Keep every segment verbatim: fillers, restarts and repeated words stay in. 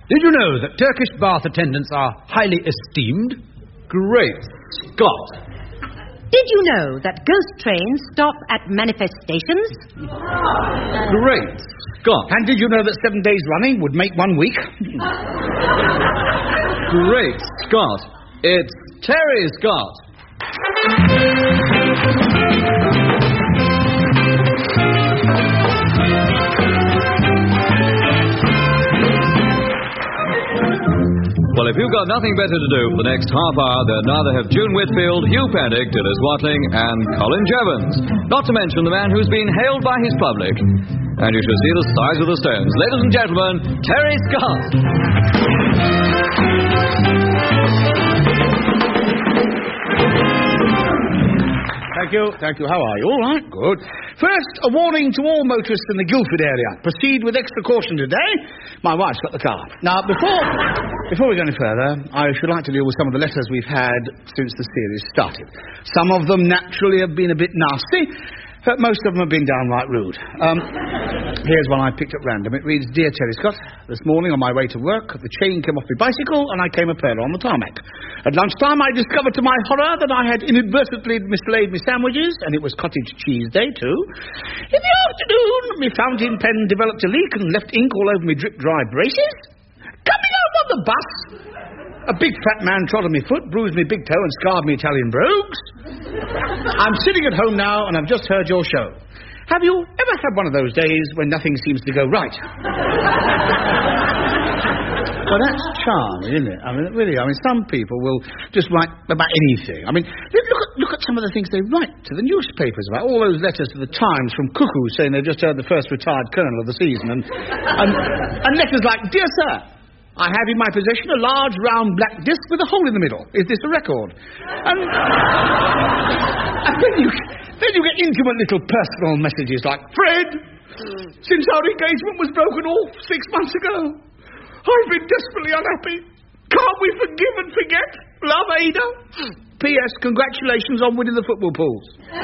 Did you know that Turkish bath attendants are highly esteemed? Great Scott! Did you know that ghost trains stop at manifestations? Great Scott! And did you know that seven days running would make one week? Great Scott! It's Terry Scott! Well, if you've got nothing better to do for the next half hour, then neither have June Whitfield, Hugh Paddick, Dennis Watling, and Colin Jevons. Not to mention the man who's been hailed by his public. And you should see the size of the stones. Ladies and gentlemen, Terry Scott. Thank you, thank you. How are you? All right, good. First, a warning to all motorists in the Guildford area. Proceed with extra caution today. My wife's got the car. Now, before before we go any further, I should like to deal with some of the letters we've had since the series started. Some of them naturally have been a bit nasty, but most of them have been downright rude. Um, here's one I picked at random. It reads, Dear Terry Scott, this morning on my way to work, the chain came off my bicycle and I came a pearl on the tarmac. At lunchtime, I discovered to my horror that I had inadvertently mislaid my sandwiches, and it was cottage cheese day, too. In the afternoon, my fountain pen developed a leak and left ink all over my drip-dry braces. Coming home on the bus, a big fat man trod on my foot, bruised my big toe and scarred me Italian brogues. I'm sitting at home now and I've just heard your show. Have you ever had one of those days when nothing seems to go right? Well, that's charming, isn't it? I mean, really, I mean, some people will just write about anything. I mean, look at, look at some of the things they write to the newspapers about. All those letters to the Times from cuckoos saying they've just heard the first retired colonel of the season. And, and, and letters like, Dear Sir, I have in my possession a large round black disc with a hole in the middle. Is this a record? And, and then, you, then you get intimate little personal messages like, Fred, since our engagement was broken off six months ago, I've been desperately unhappy. Can't we forgive and forget? Love, Ada. P S Congratulations on winning the football pools.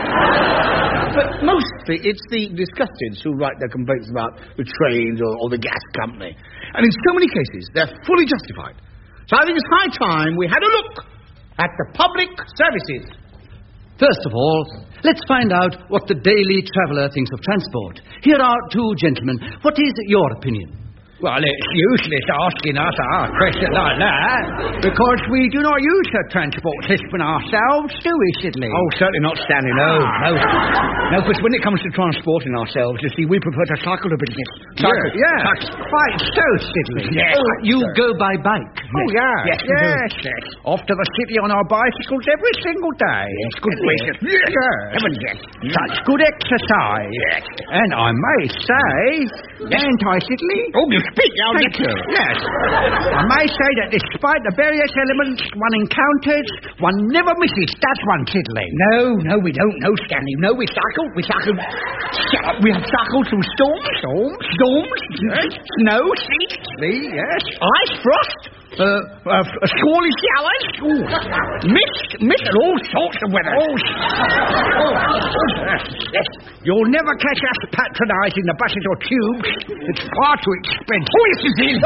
But mostly it's the disgusteds who write their complaints about the trains or, or the gas company. And in so many cases, they're fully justified. So I think it's high time we had a look at the public services. First of all, let's find out what the Daily Traveller thinks of transport. Here are two gentlemen. What is your opinion? Well, it's useless asking us a question like that. Because we do not use a transport system ourselves, do we, Sidley? Oh, certainly not, Stanley, no. No, no, because when it comes to transporting ourselves, you see, we prefer to cycle a bit. Cycle, yeah. yeah. Cycle. Quite so, Sidley. Yes. Oh, you sir. go by bike? Oh, yeah. Yes, yes, yes. Off to the city on our bicycles every single day. Yes, good gracious. Yes. yes. Heaven, yes. Such good exercise. Yes. And I may say, yes. Ain't I, Sidley? Oh, you speak out. Thank you. Yes. I may say that despite the various elements one encounters, one never misses that one, Sidley. No, no, we don't. No, Stanley. No, we cycle. We cycle. We have cycled through storms. Storms? Storms. Yes. Snow. Sleet. Sleet, yes. Ice. Frost. Uh, uh, squally showers. Ooh. Mist. Mist. And all sorts of weather. Oh, oh. Yes. You'll never catch us patronising the buses or tubes. It's far too expensive. Oh, yes, it is.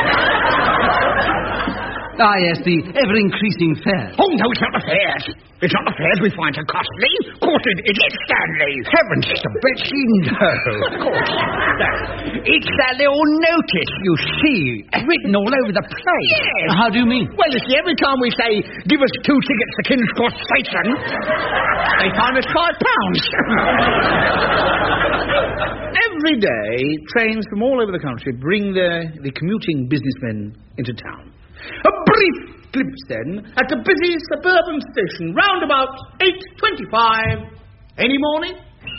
Ah, yes, the ever-increasing fares. Oh, no, it's not the fares. It's not the fares we find so costly. Of course it, it is, Stanley. Heavens to Betsy, no. Of course. It's that little notice you see written all over the place. Yes. How do you mean? Well, you see, every time we say, give us two tickets to King's Cross Station, they find us five pounds. Every day, trains from all over the country bring their, the commuting businessmen into town. A brief glimpse, then, at a busy suburban station, round about eight twenty-five. Any morning?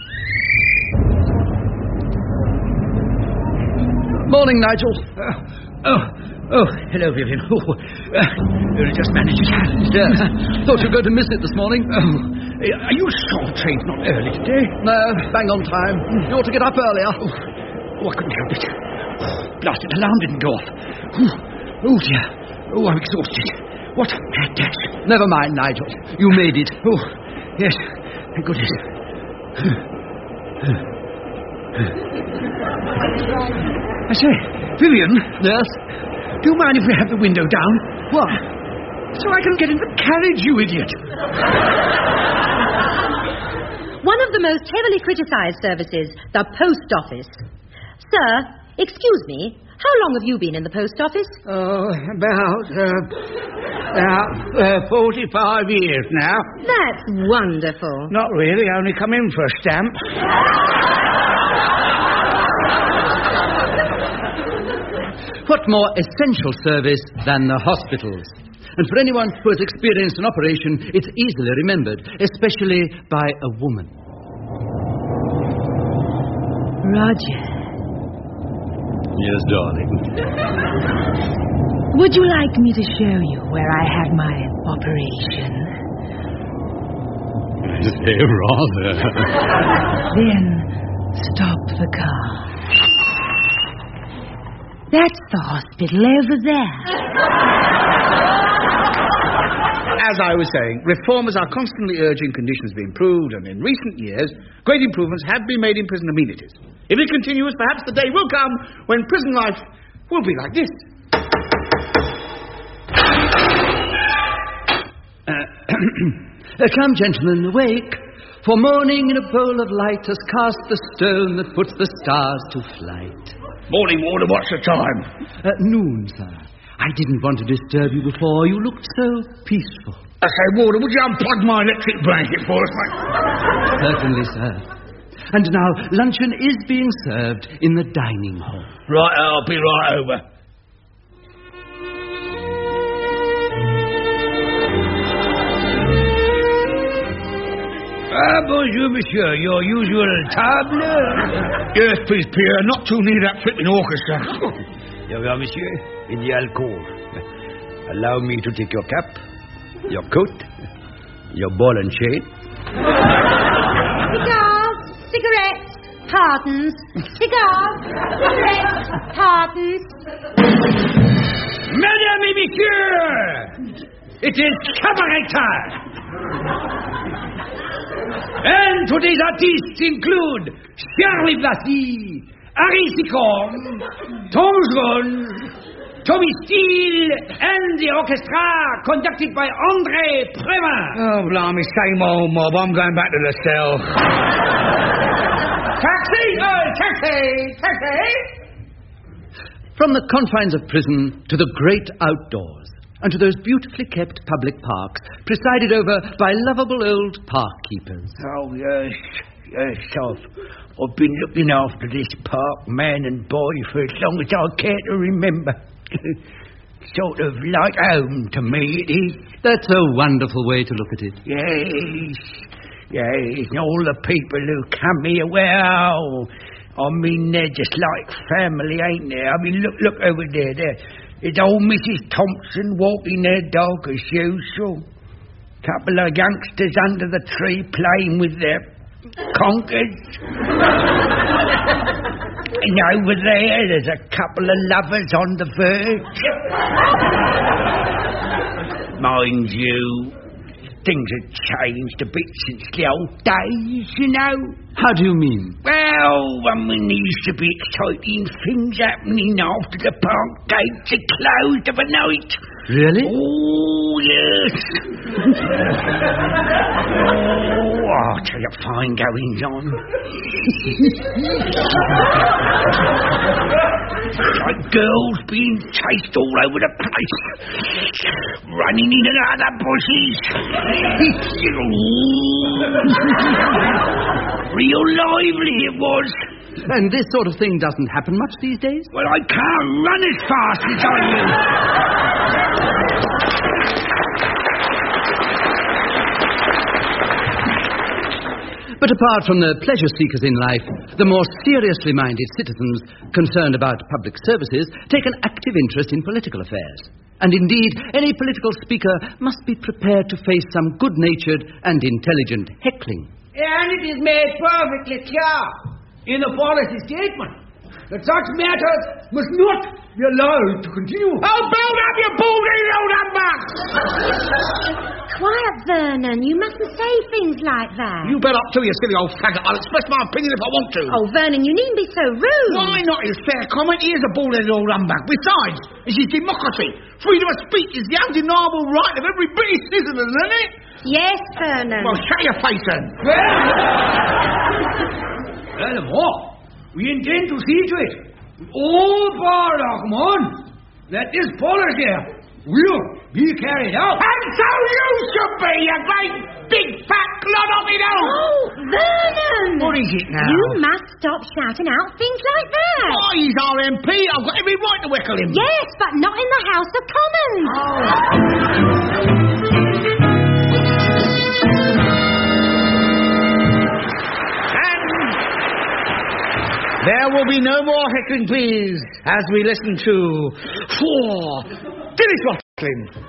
Morning, Nigel. Uh, oh, oh, hello, Vivian. Oh, uh, only just managed it. Yes. Thought you were going to miss it this morning. Oh, are you sure the train's not early today? No, bang on time. You ought to get up earlier. Oh, oh I couldn't help it. Oh, blasted alarm didn't go off. Oh, oh dear. Oh, I'm exhausted. What a mad dash. Never mind, Nigel. You made it. Oh, yes. Thank goodness. I say, Vivian. Yes? Do you mind if we have the window down? What? So I can get in the carriage, you idiot. One of the most heavily criticised services, the post office. Sir, excuse me, how long have you been in the post office? Oh, about, uh, about uh, forty-five years now. That's wonderful. Not really, only come in for a stamp. What more essential service than the hospitals? And for anyone who has experienced an operation, it's easily remembered, especially by a woman. Roger. Yes, darling. Would you like me to show you where I had my operation? I say rather. Then stop the car. That's the hospital over there. As I was saying, reformers are constantly urging conditions be improved, and in recent years, great improvements have been made in prison amenities. If it continues, perhaps the day will come when prison life will be like this. Uh, come, gentlemen, awake. For morning in a bowl of light has cast the stone that puts the stars to flight. Morning, Warder, what's the time? Uh, noon, sir. I didn't want to disturb you before. You looked so peaceful. I say, Warder, would you unplug my electric blanket for us, mate? Certainly, sir. And now luncheon is being served in the dining hall. Right, I'll be right over. Ah, bonjour, monsieur. Your usual table? Yes, please, Pierre. Not too near that flipping orchestra. Here we are, monsieur, in the alcove. Allow me to take your cap, your coat, your ball and chain. Cigars, cigarettes, pardons. Cigars, cigarettes, pardons. Madame et monsieur, it is cabaret time. And today's artists include Charlie Blassie, Harry Sicom, Tom Jones, Tommy Steele, and the orchestra conducted by André Prévin. Oh, blimey, same old mob. I'm going back to the cell. Taxi! Oh, taxi! Taxi! From the confines of prison to the great outdoors, and to those beautifully kept public parks, presided over by lovable old park keepers. Oh, yes, yes, I've, I've been looking after this park, man and boy, for as long as I care to remember. Sort of like home to me, it is. That's a wonderful way to look at it. Yes, yes, and all the people who come here, well, I mean, they're just like family, ain't they? I mean, look, look over there, there. It's old Missus Thompson walking their dog as usual. Couple of youngsters under the tree playing with their conkers. And over there, there's a couple of lovers on the verge. Mind you, things have changed a bit since the old days, you know. How do you mean? Well, I mean, there used to be exciting things happening after the park gates had closed of a night. Really? Oh, yes. Oh, I'll tell you, fine goings on. Like girls being chased all over the place, running in and out of bushes. Real lively it was. And this sort of thing doesn't happen much these days? Well, I can't run as fast as I used. But apart from the pleasure seekers in life, the more seriously minded citizens concerned about public services take an active interest in political affairs. And indeed, any political speaker must be prepared to face some good-natured and intelligent heckling. And it is made perfectly clear in the policy statement that such matters must not be allowed to continue. Oh, build up, you baldy old humbug! Quiet, Vernon. You mustn't say things like that. You bet up too, you silly old faggot. I'll express my opinion if I want to. Oh, Vernon, you needn't be so rude. Why not? It's fair comment. He is a bald-headed old humbug. Besides, this is democracy. Freedom of speech is the undeniable right of every British citizen, isn't it? Yes, Vernon. Well, shut your face then. Furthermore, we intend to see to it, with all power, come on, that this policy will be carried out. And so you should be, you great big fat clod of it all. Oh, Vernon! What is it now? You must stop shouting out things like that. Why, he's R M P. I've got every right to weckle him. Yes, but not in the House of Commons. Oh. There will be no more heckling, please, as we listen to four Dillis Watling.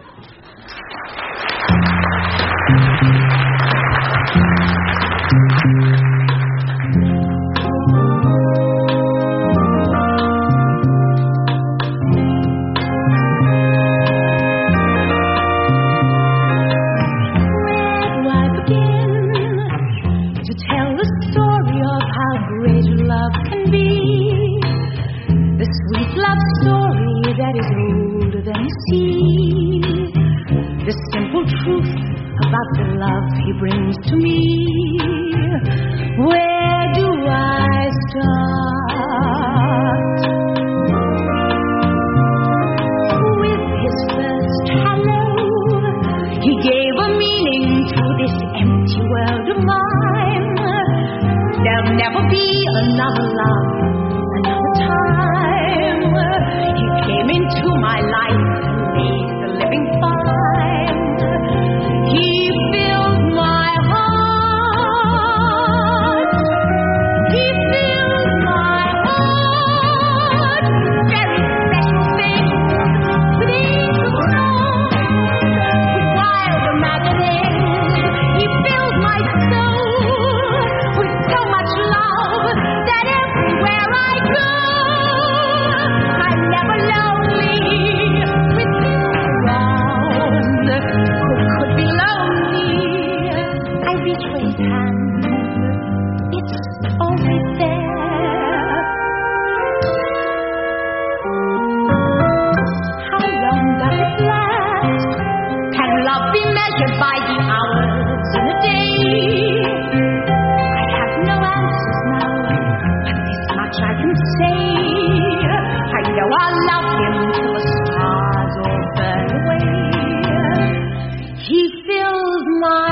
Brings to me. Where do I start? With his first hello, he gave a meaning to this empty world of mine. There'll never be another love, another time. He came into my life and made the living fine. He filled my heart. He filled my heart. Very special thing with angel songs, with wild imagining. He filled my soul with so much love that everywhere I go, I'm never lonely with him around. Who could be lonely? I reach for his hand, it's always there. How long does it last? Can love be measured by the hours in a day? I have no answers now, but this much I can say. I know I'll love him till the stars all burn away. He fills my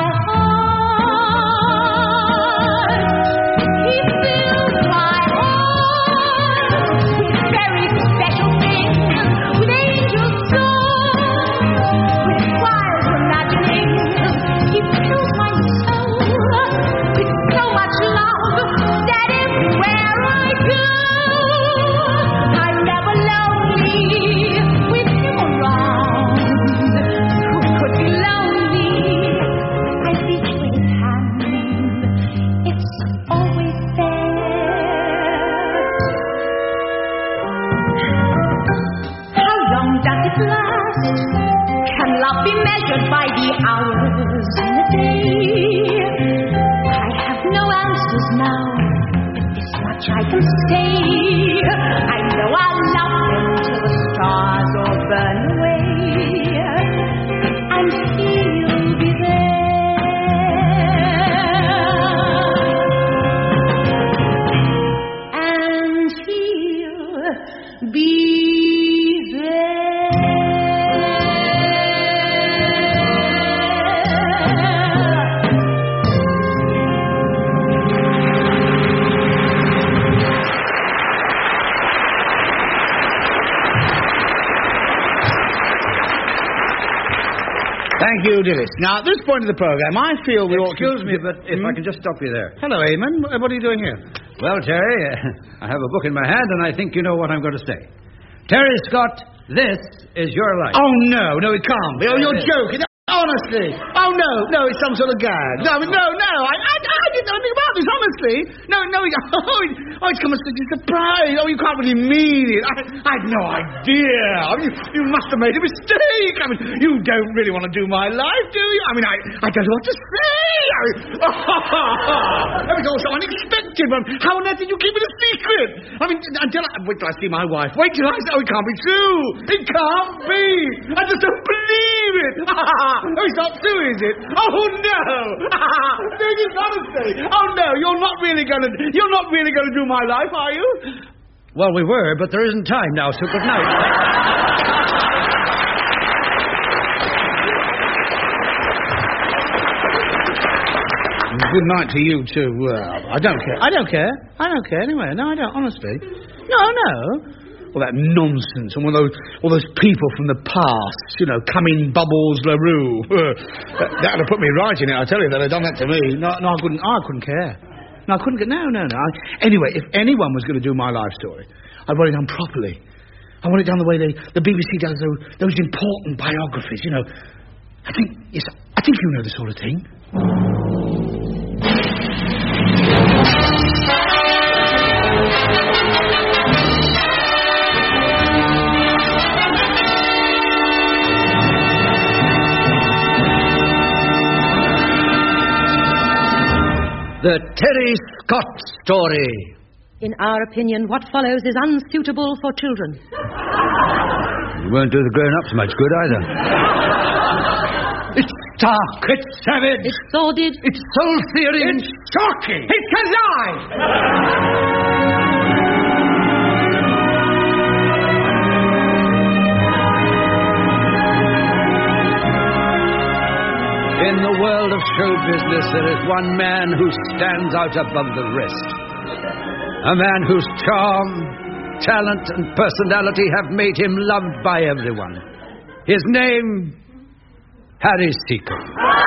heart. He fills my heart with very special things, with angel songs, with wild imaginings. He fills my soul with so much love that everywhere I go, I'm never lonely with him around. Who could be lonely? I reach for his hand, it's always there. How long does it last? Can love be measured by the hours in a day? I have no answers now, but this much I can say. I know I'll love him till the stars all burn away, and he'll be there, and he'll be Thank you, Dillis. Now, at this point of the programme, I feel we ought to... Excuse me, but if I can just stop you there. Hello, Eamon. What are you doing here? Well, Terry, uh, I have a book in my hand, and I think you know what I'm going to say. Terry Scott, this is your life. Oh, no. No, it can't be. Oh, you're Yes. joking. Honestly. Oh, no, no, it's some sort of gag. No, I mean, no, no, I, I, I didn't know anything about this, honestly. No, no, oh, it, oh it's come as such a surprise. Oh, you can't really mean it. I, I had no idea. I mean, you, you must have made a mistake. I mean, you don't really want to do my life, do you? I mean, I, I don't know what to say. I mean, oh, it was all so unexpected. But how on earth did you keep it a secret? I mean, until I, wait till I see my wife. Wait till I see, oh, it can't be true. It can't be. I just don't believe it. Oh, it's not true, is it? Oh, no! Serious honesty! Oh, no, you're not really gonna... You're not really gonna do my life, are you? Well, we were, but there isn't time now, so good night. Good night to you, too. Well, I don't care. I don't care. I don't care anyway. No, I don't, honestly. No, no. All that nonsense, and all those, all those people from the past, you know, Cumming, Bubbles, LaRue. that, that'd have put me right in it, I tell you, they'd have done that to me. No, no, I couldn't, I couldn't care. No, I couldn't get, no, no, no. I, anyway, if anyone was going to do my life story, I'd want it done properly. I want it done the way they, the B B C does those, those important biographies, you know. I think, yes, I think you know the sort of thing. The Terry Scott story. In our opinion, what follows is unsuitable for children. You won't do the grown-ups much good either. It's dark. It's savage. It's sordid. It's soul-searing. It's shocking. It's a lie! In the world of show business, there is one man who stands out above the rest. A man whose charm, talent, and personality have made him loved by everyone. His name, Harry Seacombe.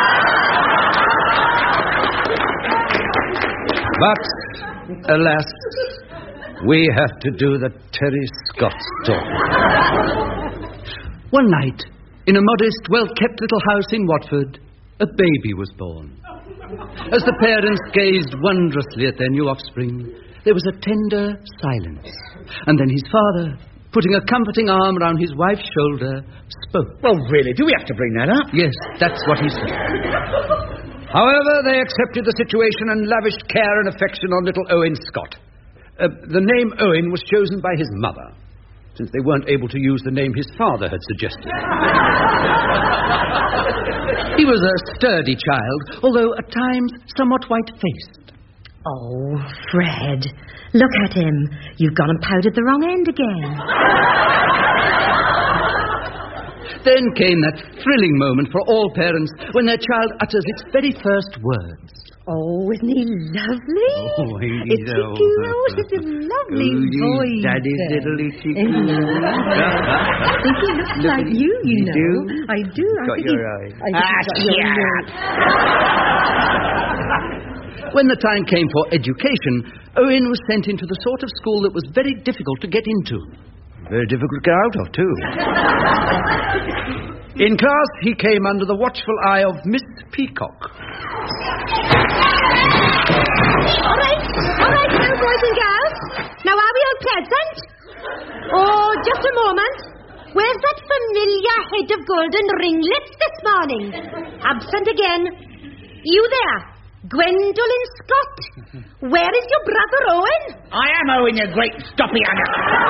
But, alas, we have to do the Terry Scott story. One night, in a modest, well-kept little house in Watford, a baby was born. As the parents gazed wondrously at their new offspring, there was a tender silence. And then his father, putting a comforting arm round his wife's shoulder, spoke. Well, really, do we have to bring that up? Yes, that's what he said. However, they accepted the situation and lavished care and affection on little Owen Scott. Uh, the name Owen was chosen by his mother, since they weren't able to use the name his father had suggested. He was a sturdy child, although at times somewhat white-faced. Oh, Fred, look at him. You've gone and powdered the wrong end again. Then came that thrilling moment for all parents when their child utters its very first words. Oh, isn't he lovely? Oh, he's it's so... cute. It's a lovely oh, voice. Daddy's little itchy. I think he looks Look, like you, you, you know. do? I do. I Got think your he- eye. I think Ah, he's got your yeah. nose. When the time came for education, Owen was sent into the sort of school that was very difficult to get into. Very difficult to get out of, too. In class, he came under the watchful eye of Miss Peacock. All right, all right, now, boys and girls. Now, are we all present? Oh, just a moment. Where's that familiar head of golden ringlets this morning? Absent again. You there, Gwendolyn Scott. Where is your brother Owen? I am Owen, you great stoppy adder.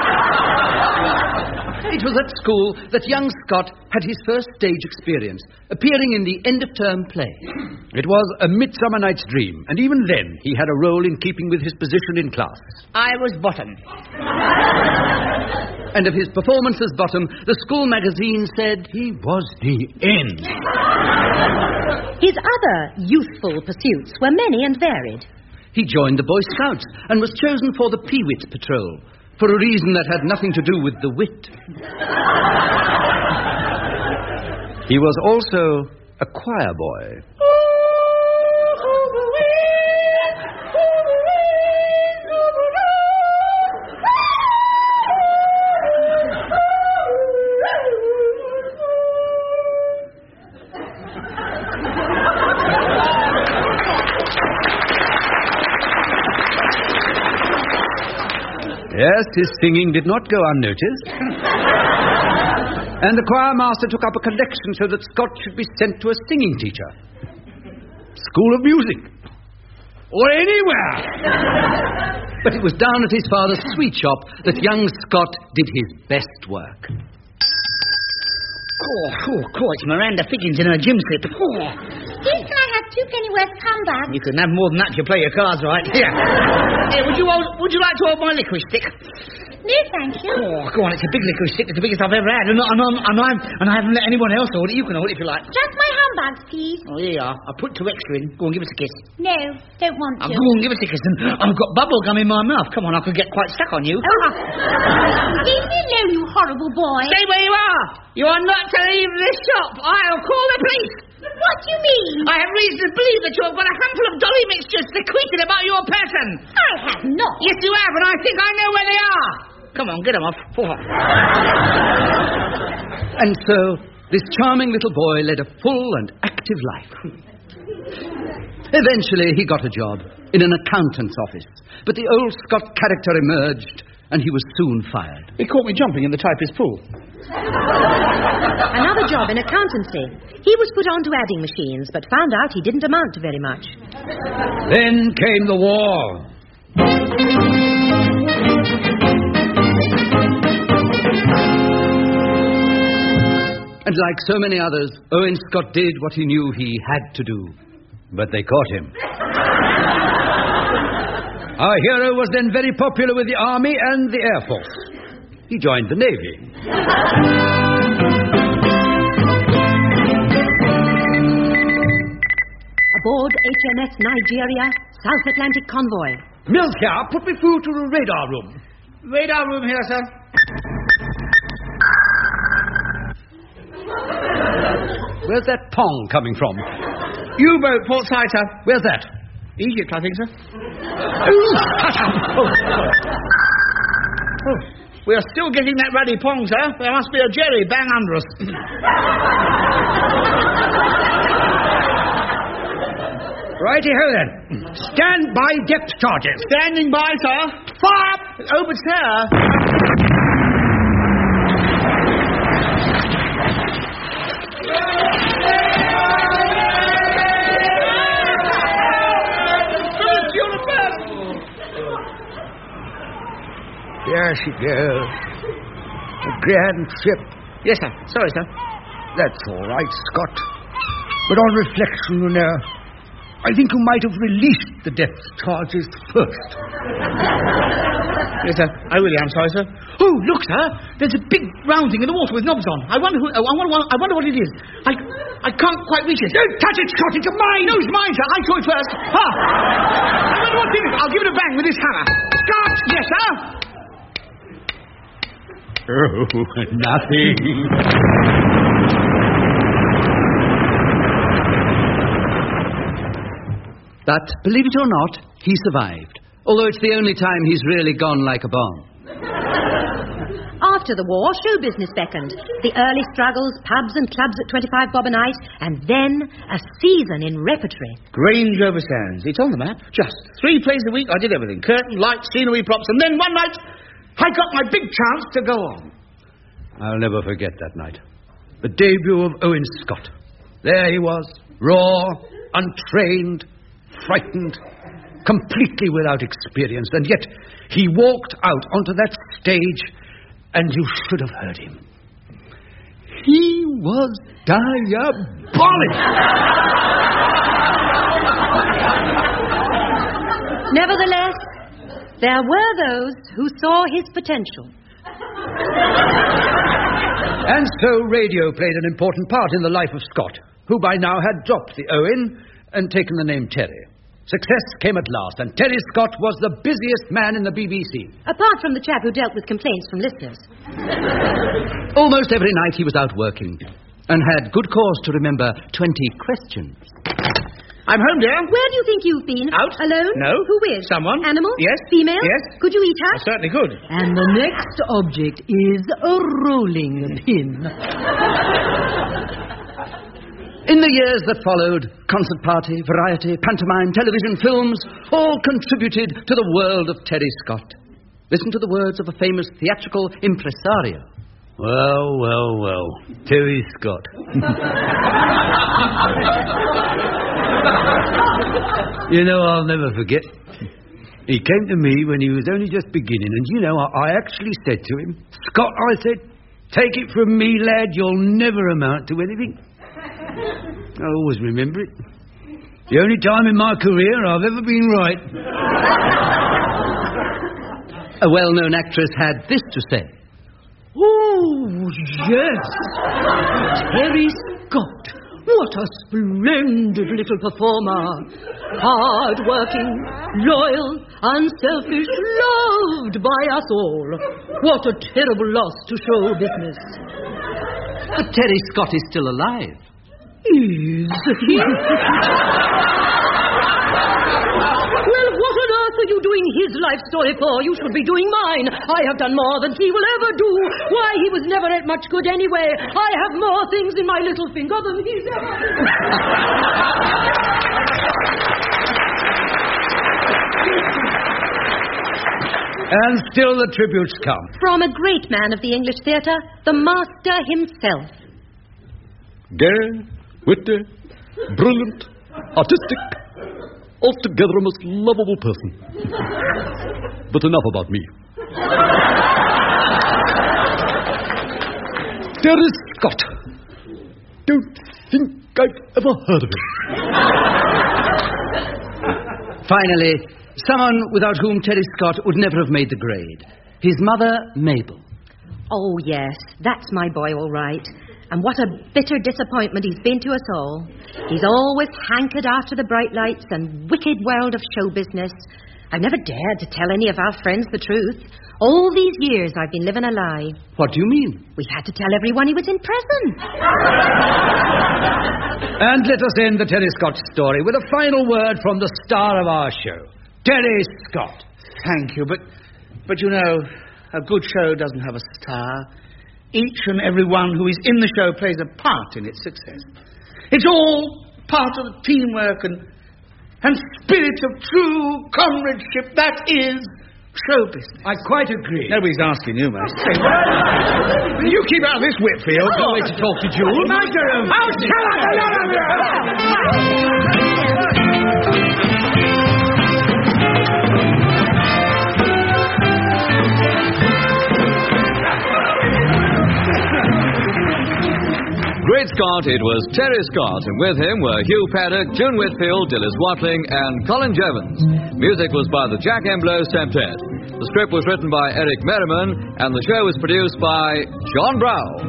It was at school that young Scott had his first stage experience, appearing in the end-of-term play. It was A Midsummer Night's Dream, and even then he had a role in keeping with his position in class. I was bottom. And of his performance as Bottom, the school magazine said he was the end. His other youthful pursuits were many and varied. He joined the Boy Scouts and was chosen for the Peewit Patrol, for a reason that had nothing to do with the wit. He was also a choir boy. Yes, his singing did not go unnoticed. And the choir master took up a collection so that Scott should be sent to a singing teacher. School of music. Or anywhere. But it was down at his father's sweet shop that young Scott did his best work. Oh, oh, oh, it's Miranda Figgins in her gym slip. Oh. Please, can I have two pennyworth comebacks? You can have more than that if you play your cards right. Here. Here, would you hold, would you like to hold my licorice stick? No, thank you. Oh, go on, it's a big licorice stick. It's the biggest I've ever had. And, and, and, and, I'm, and I haven't let anyone else hold it. You can hold it if you like. Just my handbags, please. Oh, here you are. I put two extra in. Go on, give us a kiss. No, don't want Oh, to. go on, give us a kiss. And I've got bubble gum in my mouth. Come on, I could get quite stuck on you. Oh, leave me alone, you horrible boy. Stay where you are. You are not to leave this shop. I'll call the police. What do you mean? I have reason to believe that you have got a handful of dolly mixtures secreted about your person. I have not. Yes, you have, and I think I know where they are. Come on, get them off. And so, this charming little boy led a full and active life. Eventually, he got a job in an accountant's office. But the old Scott character emerged, and he was soon fired. He caught me jumping in the typist pool. Another job in accountancy. He was put onto adding machines, but found out he didn't amount to very much. Then came the war. And like so many others, Owen Scott did what he knew he had to do. But they caught him. Our hero was then very popular with the Army and the Air Force. He joined the Navy. Aboard H M S Nigeria, South Atlantic convoy. Mills here, put me through to the radar room. Radar room here, sir. Where's that pong coming from? U-boat, port side, sir. Where's that? Egypt, I think, sir. Oh, Oh, we are still getting that ruddy pong, sir. There must be a jerry bang under us. Righty-ho, then. Stand by depth charges. Standing by, sir. Fire! Over, sir. There she goes. A grand ship. Yes, sir. Sorry, sir. That's all right, Scott. But on reflection, you know, I think you might have released the depth charges first. Yes, sir. I really am sorry, sir. Oh, look, sir. There's a big round thing in the water with knobs on. I wonder who... I wonder, I wonder what it is. I... I can't quite reach it. Don't touch it, Scott. It's mine. No, it's mine, sir. I saw it first. Ha! I wonder what's in it. I'll give it a bang with this hammer. Scott! Yes, sir? Oh, nothing. But, believe it or not, he survived. Although it's the only time he's really gone like a bomb. After the war, show business beckoned. The early struggles, pubs and clubs at twenty-five bob a night, and then a season in repertory. Grange over Sands. It's on the map. Just three plays a week. I did everything. Curtain, lights, scenery, props. And then one night, I got my big chance to go on. I'll never forget that night. The debut of Owen Scott. There he was, raw, untrained, frightened, completely without experience. And yet he walked out onto that stage, and you should have heard him. He was diabolic. Nevertheless, there were those who saw his potential. And so radio played an important part in the life of Scott, who by now had dropped the Owen and taken the name Terry. Success came at last, and Terry Scott was the busiest man in the B B C. Apart from the chap who dealt with complaints from listeners. Almost every night he was out working, and had good cause to remember twenty questions. I'm home, dear. Where do you think you've been? Out. Alone? No. Who with? Someone. Animal? Yes. Female? Yes. Could you eat her? I certainly could. And the next object is a rolling pin. In the years that followed, concert party, variety, pantomime, television, films, all contributed to the world of Terry Scott. Listen to the words of a famous theatrical impresario. Well, well, well. Terry Scott. You know, I'll never forget. He came to me when he was only just beginning, and you know, I, I actually said to him, Scott, I said, take it from me, lad, you'll never amount to anything. I always remember it. The only time in my career I've ever been right. A well-known actress had this to say. Oh, yes. Terry Scott. What a splendid little performer. Hard-working, loyal, unselfish, loved by us all. What a terrible loss to show business. But Terry Scott is still alive. Is he? Well, what on earth are you doing his life story for? You should be doing mine. I have done more than he will ever do. Why, he was never at much good anyway. I have more things in my little finger than he's ever... And still the tributes come. From a great man of the English theatre, the master himself. Gay, witty, brilliant, artistic, altogether a most lovable person. But enough about me. Terry Scott. Don't think I've ever heard of him. Finally, someone without whom Terry Scott would never have made the grade. His mother, Mabel. Oh, yes, that's my boy, all right. And what a bitter disappointment he's been to us all. He's always hankered after the bright lights and wicked world of show business. I've never dared to tell any of our friends the truth. All these years I've been living a lie. What do you mean? We had to tell everyone he was in prison. And let us end the Terry Scott story with a final word from the star of our show, Terry Scott. Thank you, but, but you know, a good show doesn't have a star. Each and every one who is in the show plays a part in its success. It's all part of the teamwork and, and spirit of true comradeship that is show business. I quite agree. Nobody's asking you, mate. You keep out of this, Whitfield. No way to talk to Jules. Master, I'll tell Great Scott, it was Terry Scott, and with him were Hugh Paddock, June Whitfield, Dilys Watling, and Colin Jevons. Music was by the Jack Emblow Septet. The script was written by Eric Merriman, and the show was produced by John Brow.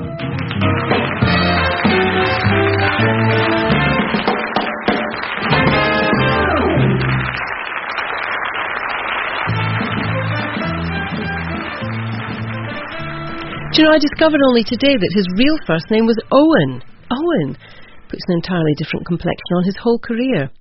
Do you know, I discovered only today that his real first name was Owen. Owen puts an entirely different complexion on his whole career.